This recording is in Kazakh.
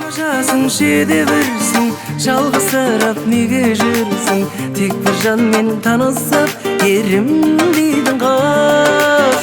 Жашың шеде бірсің, жалғызсырап неге жүрсің? Тек бір жанмен танысып, ерім дейдің қаш.